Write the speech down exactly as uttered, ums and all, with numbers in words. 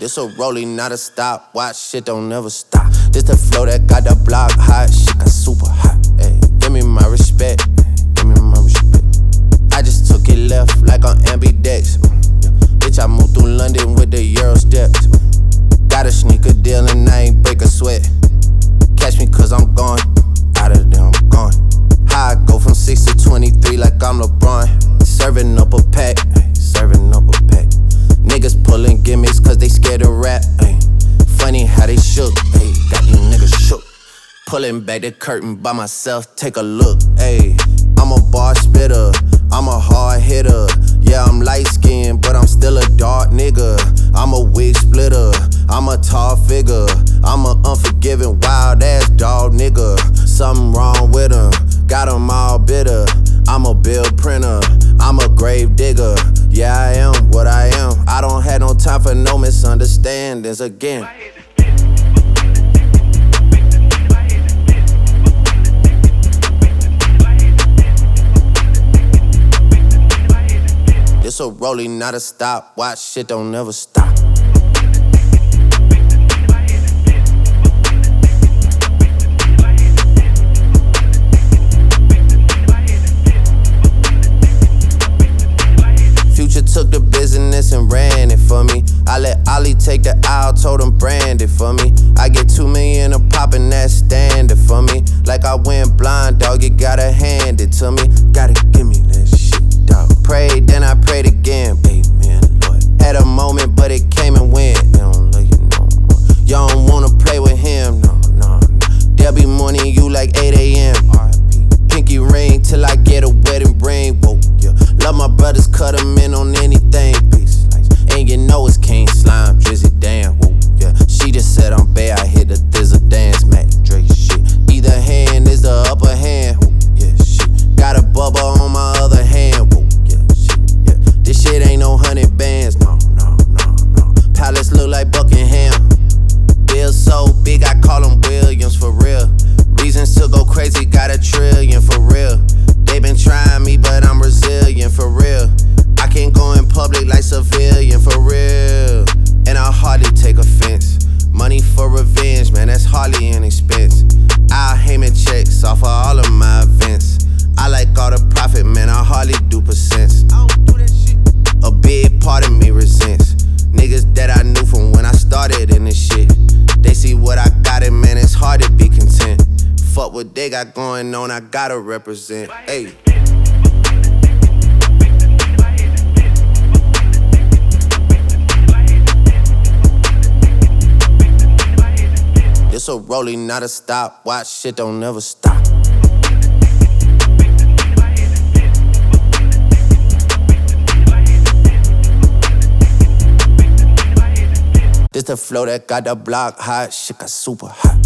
This a rolling, not a stop. Watch, shit don't never stop. This the flow that got the block hot. Shit got super hot. Ay, give me my respect. Give me my respect. I just took it left like on ambidex. Yeah. Bitch, I moved through London with the Euro steps. Got a sneaker deal and I ain't break a sweat. Catch me cause I'm gone. Out of there, I'm gone. How I go from six to twenty-three like I'm LeBron. Serving up a pack. Ay, serving up a pack. Niggas pulling gimmicks cause they scared to rap. Ay. Funny how they shook. Ay. Got these niggas shook. Pulling back the curtain by myself, take a look. Ay. I'm a bar spitter, I'm a hard hitter. Yeah, I'm light skinned, but I'm still a dark nigga. I'm a wig splitter, I'm a tall figure. I'm a unforgiving, wild ass dog nigga. Something wrong with him, got him all bitter. I'm a bill printer, I'm a grave digger. Yeah, I am what I am. I don't have no time for no misunderstandings again. It's a rolling, not a stop. Watch, shit don't never stop. Future took the business and ran it for me. I let Ollie take the aisle, told him brand it for me. I get two million a pop and that's standard for me. Like I went blind, dog, you gotta hand it to me. Gotta give me that shit, dog. Prayed, then I prayed again. Amen, Lord. Had a moment, but it came and went. They don't love you no more. Y'all don't wanna play with him, no, no, no. They'll be mourning you like eight a.m. R I P Pinky ring till I get a wedding ring. Whoa, yeah. Love my brothers, cut them in on anything. Peace, and you know it's King Slime, Drizzy, damn. Whoa, yeah. She just said I'm bad, I hit the thizzle dance, Mac Dre shit. Either hand is the upper hand. Whoa, yeah, shit. Got a bubble on my other hand. Whoa, yeah, shit, yeah. This shit ain't no hundred bands, no, no, no, no. Palace look like Buckingham. Bill so big, I call him Williams for real. Reasons to go crazy, got a trillion for real. They been trying me, but I'm resilient for real. I can't go in public like civilian for real. And I hardly take offense. Money for revenge, man, that's hardly an expense. I'll Heyman checks off of all of my events. I like all the profit, man, I hardly do percents. I don't do that shit. A big part of me resents niggas that I knew from when I started in this shit. They see what I got and man, it's hard to be content. Fuck what they got going on, I gotta represent. Ayy. It's a rolling, not a stop. Watch, shit don't never stop. This the flow that got the block hot. Shit got super hot.